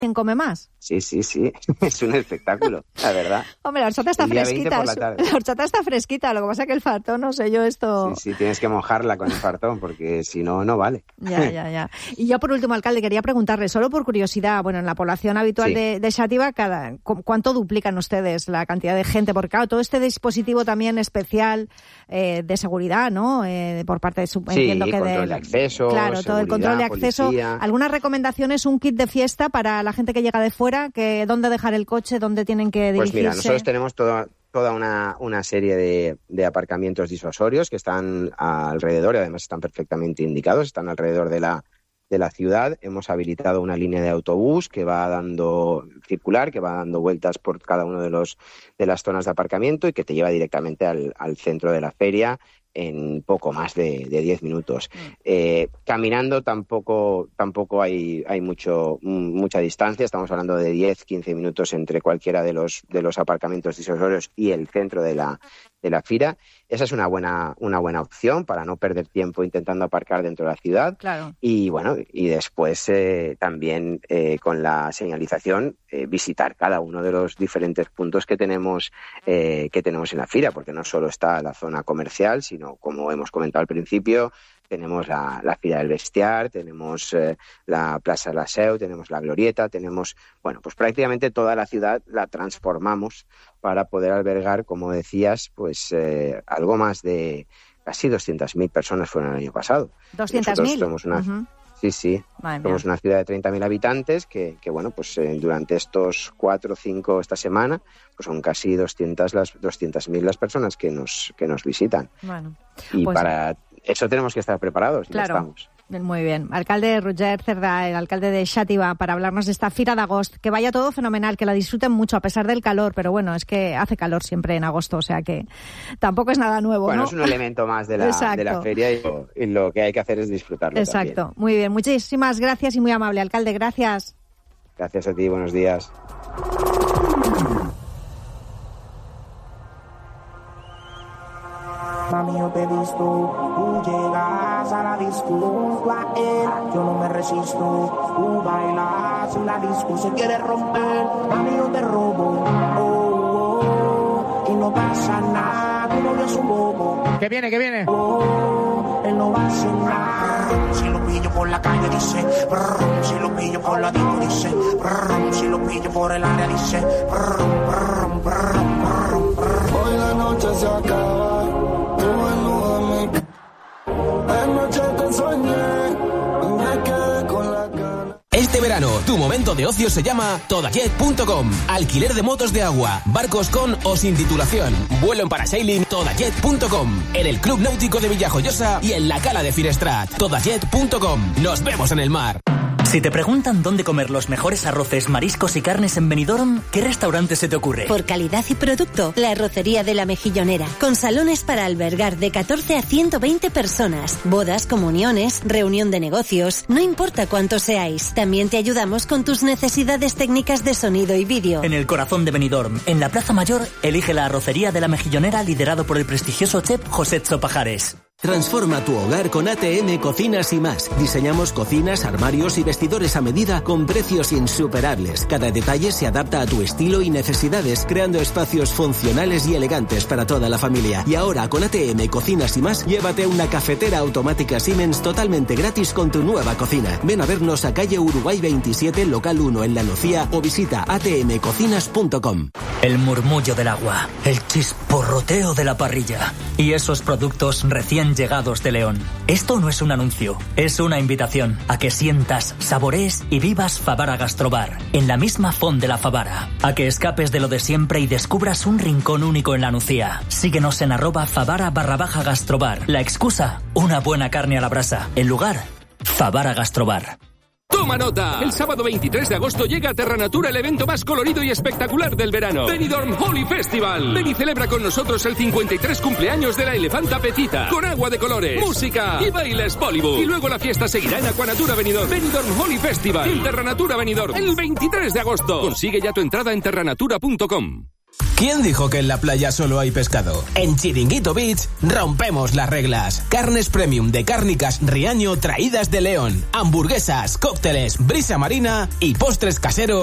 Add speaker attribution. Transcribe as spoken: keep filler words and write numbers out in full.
Speaker 1: ¿Quién come más?
Speaker 2: Sí, sí, sí. Es un espectáculo, la verdad.
Speaker 1: Hombre, la horchata está fresquita.
Speaker 2: La,
Speaker 1: la horchata está fresquita. Lo que pasa es que el fartón, no sé yo esto...
Speaker 2: Sí, sí, tienes que mojarla con el fartón porque si no, no vale.
Speaker 1: Ya, ya, ya. Y yo, por último, alcalde, quería preguntarle, solo por curiosidad, bueno, en la población habitual sí. de, de Xàtiva, cada, ¿cuánto duplican ustedes la cantidad de gente? Porque, claro, todo este dispositivo también especial eh, de seguridad, ¿no? Eh, por parte de su...
Speaker 2: Sí, entiendo que control de, de acceso,
Speaker 1: claro, todo el control de acceso.
Speaker 2: Policía.
Speaker 1: ¿Algunas recomendaciones, un kit de fiesta para la gente que llega de fuera? Que ¿dónde dejar el coche? ¿Dónde tienen que dirigirse?
Speaker 2: Pues mira, nosotros tenemos toda, toda una, una serie de, de aparcamientos disuasorios que están alrededor y además están perfectamente indicados, están alrededor de la, de la ciudad. Hemos habilitado una línea de autobús que va dando circular, que va dando vueltas por cada uno de los de las zonas de aparcamiento y que te lleva directamente al, al centro de la feria en poco más de, de diez minutos. Eh, caminando tampoco tampoco hay hay mucho mucha distancia, estamos hablando de diez, quince minutos entre cualquiera de los de los aparcamientos disuasorios y el centro de la de la fira. Esa es una buena una buena opción para no perder tiempo intentando aparcar dentro de la ciudad.
Speaker 1: Claro.
Speaker 2: Y bueno, y después eh, también eh, con la señalización eh, visitar cada uno de los diferentes puntos que tenemos eh, que tenemos en la fira, porque no solo está la zona comercial, sino como hemos comentado al principio, tenemos la, la Fira del Bestiar, tenemos eh, la Plaza La Seu, tenemos la Glorieta, tenemos, bueno, pues prácticamente toda la ciudad la transformamos para poder albergar, como decías, pues eh, algo más de casi doscientas mil personas fueron el año pasado.
Speaker 1: ¿doscientas mil?
Speaker 2: Somos una, uh-huh. Sí, sí.
Speaker 1: Madre
Speaker 2: Somos
Speaker 1: mía.
Speaker 2: Una ciudad de treinta mil habitantes que, que bueno, pues eh, durante estos cuatro o cinco esta semana, pues son casi doscientas las doscientas mil las personas que nos que nos visitan.
Speaker 1: Bueno,
Speaker 2: y
Speaker 1: pues,
Speaker 2: para eso tenemos que estar preparados.
Speaker 1: Claro.
Speaker 2: Y estamos.
Speaker 1: Muy bien. Alcalde Roger Cerdà, el alcalde de Xàtiva, para hablarnos de esta Fira de Agost. Que vaya todo fenomenal, que la disfruten mucho a pesar del calor, pero bueno, es que hace calor siempre en agosto, o sea que tampoco es nada nuevo,
Speaker 2: bueno,
Speaker 1: ¿no?
Speaker 2: Es un elemento más de la, de la feria y lo, y lo que hay que hacer es disfrutarlo.
Speaker 1: Exacto.
Speaker 2: También.
Speaker 1: Muy bien. Muchísimas gracias y muy amable, alcalde. Gracias.
Speaker 2: Gracias a ti. Buenos días.
Speaker 3: Mami, yo te he visto, tú llegas a la disco junto a él, yo no me resisto, tú bailas en la disco, se quiere romper, mami, yo te robo, oh, oh, oh, y no pasa nada, tu novio es un bobo.
Speaker 4: Que viene, que viene.
Speaker 3: Oh, él no va a hacer nada. Si lo pillo por la calle dice, brr, si lo pillo por la disco dice, brr, si lo pillo por el área dice, brr, brr, brr, brr, brr.
Speaker 5: Hoy la noche se acaba.
Speaker 6: Este verano, tu momento de ocio se llama todajet punto com. Alquiler de motos de agua, barcos con o sin titulación. Vuelo en parasailing, todajet punto com. En el Club Náutico de Villajoyosa y en la Cala de Finestrat. todajet punto com. Nos vemos en el mar.
Speaker 7: Si te preguntan dónde comer los mejores arroces, mariscos y carnes en Benidorm, ¿qué restaurante se te ocurre?
Speaker 8: Por calidad y producto, la Arrocería de la Mejillonera. Con salones para albergar de catorce a ciento veinte personas. Bodas, comuniones, reunión de negocios. No importa cuántos seáis. También te ayudamos con tus necesidades técnicas de sonido y vídeo.
Speaker 7: En el corazón de Benidorm, en la Plaza Mayor, elige la Arrocería de la Mejillonera liderado por el prestigioso chef José Pajares.
Speaker 9: Transforma tu hogar con A T M Cocinas y Más. Diseñamos cocinas, armarios y vestidores a medida con precios insuperables. Cada detalle se adapta a tu estilo y necesidades, creando espacios funcionales y elegantes para toda la familia. Y ahora con A T M Cocinas y Más, llévate una cafetera automática Siemens totalmente gratis con tu nueva cocina. Ven a vernos a calle Uruguay veintisiete, local uno en La Nucía o visita a t m cocinas punto com.
Speaker 7: El murmullo del agua, el chisporroteo de la parrilla y esos productos recién llegados de León. Esto no es un anuncio, es una invitación a que sientas, saborees y vivas Favara Gastrobar, en la misma font de la Favara. A que escapes de lo de siempre y descubras un rincón único en La Nucía. Síguenos en arroba Favara barra baja Gastrobar. La excusa, una buena carne a la brasa. El lugar, Favara Gastrobar.
Speaker 10: ¡Toma nota! El sábado veintitrés de agosto llega a Terra Natura el evento más colorido y espectacular del verano. Benidorm Holy Festival. Ven y celebra con nosotros el cincuenta y tres cumpleaños de la elefanta Pepita. Con agua de colores, música y bailes Bollywood. Y luego la fiesta seguirá en Aquanatura Benidorm. Benidorm Holy Festival. En Terra Natura Benidorm. El veintitrés de agosto. Consigue ya tu entrada en terra natura punto com.
Speaker 6: ¿Quién dijo que en la playa solo hay pescado? En Chiringuito Beach rompemos las reglas. Carnes premium de Cárnicas Riaño traídas de León. Hamburguesas, cócteles, brisa marina y postres caseros.